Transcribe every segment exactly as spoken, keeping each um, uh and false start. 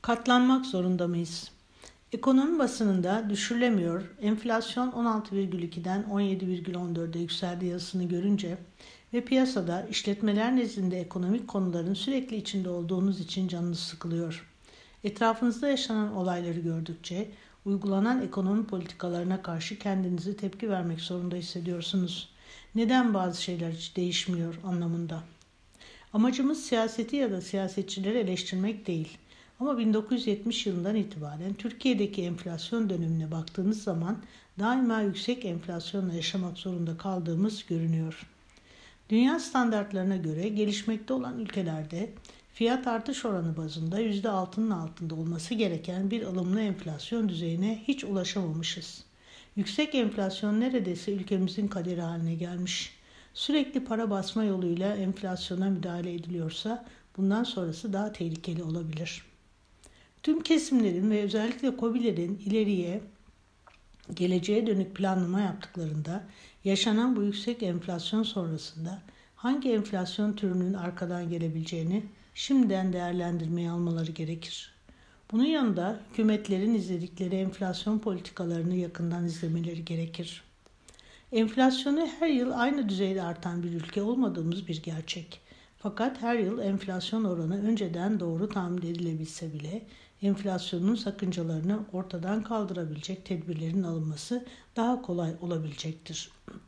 Katlanmak zorunda mıyız? Ekonomi basınında düşürülemiyor, enflasyon on altı virgül ikiden on yedi virgül on dörde yükseldi yazısını görünce ve piyasada işletmeler nezdinde ekonomik konuların sürekli içinde olduğunuz için canınız sıkılıyor. Etrafınızda yaşanan olayları gördükçe uygulanan ekonomi politikalarına karşı kendinizi tepki vermek zorunda hissediyorsunuz. Neden bazı şeyler hiç değişmiyor anlamında. Amacımız siyaseti ya da siyasetçileri eleştirmek değil. Ama bin dokuz yüz yetmiş yılından itibaren Türkiye'deki enflasyon dönemine baktığınız zaman daima yüksek enflasyonla yaşamak zorunda kaldığımız görünüyor. Dünya standartlarına göre gelişmekte olan ülkelerde fiyat artış oranı bazında yüzde altının altında olması gereken bir ılımlı enflasyon düzeyine hiç ulaşamamışız. Yüksek enflasyon neredeyse ülkemizin kaderi haline gelmiş. Sürekli para basma yoluyla enflasyona müdahale ediliyorsa bundan sonrası daha tehlikeli olabilir. Tüm kesimlerin ve özellikle KOBİ'lerin ileriye, geleceğe dönük planlama yaptıklarında yaşanan bu yüksek enflasyon sonrasında hangi enflasyon türünün arkadan gelebileceğini şimdiden değerlendirmeye almaları gerekir. Bunun yanında hükümetlerin izledikleri enflasyon politikalarını yakından izlemeleri gerekir. Enflasyonu her yıl aynı düzeyde artan bir ülke olmadığımız bir gerçek. Fakat her yıl enflasyon oranı önceden doğru tahmin edilebilse bile enflasyonun sakıncalarını ortadan kaldırabilecek tedbirlerin alınması daha kolay olabilecektir.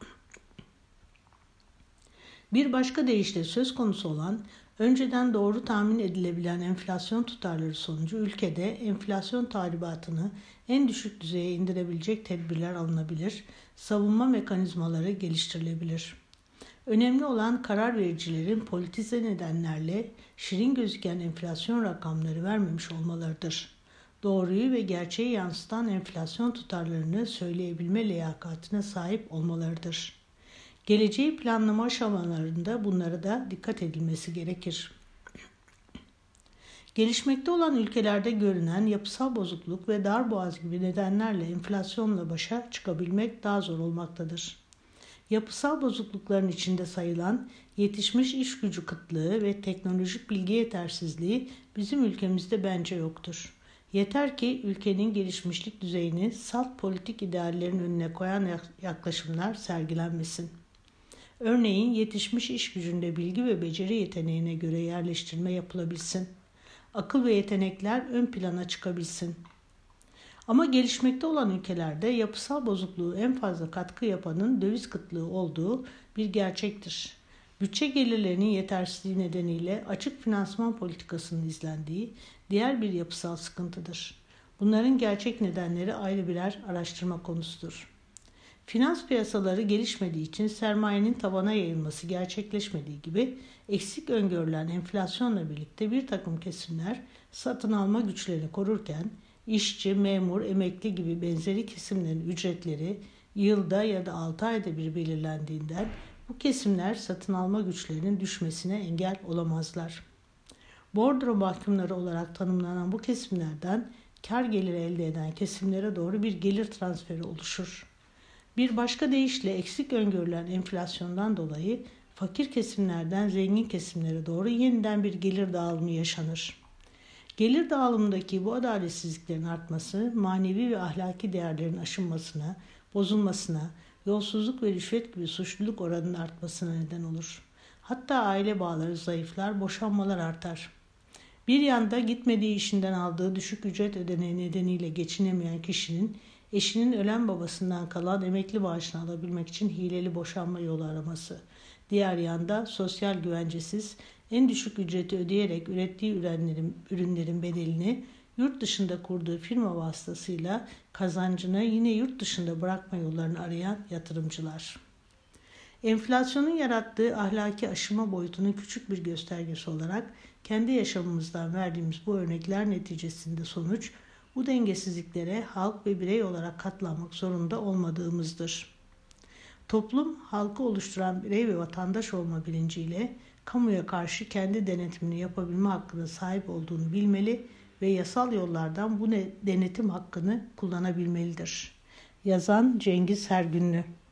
Bir başka deyişle söz konusu olan önceden doğru tahmin edilebilen enflasyon tutarları sonucu ülkede enflasyon tahribatını en düşük düzeye indirebilecek tedbirler alınabilir, savunma mekanizmaları geliştirilebilir. Önemli olan karar vericilerin politize nedenlerle şirin gözüken enflasyon rakamları vermemiş olmalarıdır. Doğruyu ve gerçeği yansıtan enflasyon tutarlarını söyleyebilme liyakatine sahip olmalarıdır. Geleceği planlama aşamalarında bunlara da dikkat edilmesi gerekir. Gelişmekte olan ülkelerde görünen yapısal bozukluk ve darboğaz gibi nedenlerle enflasyonla başa çıkabilmek daha zor olmaktadır. Yapısal bozuklukların içinde sayılan yetişmiş iş gücü kıtlığı ve teknolojik bilgi yetersizliği bizim ülkemizde bence yoktur. Yeter ki ülkenin gelişmişlik düzeyini salt politik ideallerin önüne koyan yaklaşımlar sergilenmesin. Örneğin yetişmiş iş gücünde bilgi ve beceri yeteneğine göre yerleştirme yapılabilsin. Akıl ve yetenekler ön plana çıkabilsin. Ama gelişmekte olan ülkelerde yapısal bozukluğu en fazla katkı yapanın döviz kıtlığı olduğu bir gerçektir. Bütçe gelirlerinin yetersizliği nedeniyle açık finansman politikasının izlendiği diğer bir yapısal sıkıntıdır. Bunların gerçek nedenleri ayrı birer araştırma konusudur. Finans piyasaları gelişmediği için sermayenin tabana yayılması gerçekleşmediği gibi eksik öngörülen enflasyonla birlikte bir takım kesimler satın alma güçlerini korurken işçi, memur, emekli gibi benzeri kesimlerin ücretleri yılda ya da altı ayda bir belirlendiğinden bu kesimler satın alma güçlerinin düşmesine engel olamazlar. Bordro mahkumları olarak tanımlanan bu kesimlerden kar geliri elde eden kesimlere doğru bir gelir transferi oluşur. Bir başka deyişle eksik öngörülen enflasyondan dolayı fakir kesimlerden zengin kesimlere doğru yeniden bir gelir dağılımı yaşanır. Gelir dağılımındaki bu adaletsizliklerin artması, manevi ve ahlaki değerlerin aşınmasına, bozulmasına, yolsuzluk ve rüşvet gibi suçluluk oranının artmasına neden olur. Hatta aile bağları zayıflar, boşanmalar artar. Bir yanda gitmediği işinden aldığı düşük ücret ödeneği nedeniyle geçinemeyen kişinin eşinin ölen babasından kalan emekli maaşını alabilmek için hileli boşanma yolu araması. Diğer yanda sosyal güvencesiz, en düşük ücreti ödeyerek ürettiği ürünlerin, ürünlerin bedelini yurt dışında kurduğu firma vasıtasıyla kazancını yine yurt dışında bırakma yollarını arayan yatırımcılar. Enflasyonun yarattığı ahlaki aşıma boyutunun küçük bir göstergesi olarak kendi yaşamımızdan verdiğimiz bu örnekler neticesinde sonuç, bu dengesizliklere halk ve birey olarak katlanmak zorunda olmadığımızdır. Toplum, halkı oluşturan birey ve vatandaş olma bilinciyle kamuya karşı kendi denetimini yapabilme hakkına sahip olduğunu bilmeli ve yasal yollardan bu denetim hakkını kullanabilmelidir. Yazan Cengiz Hergünlü.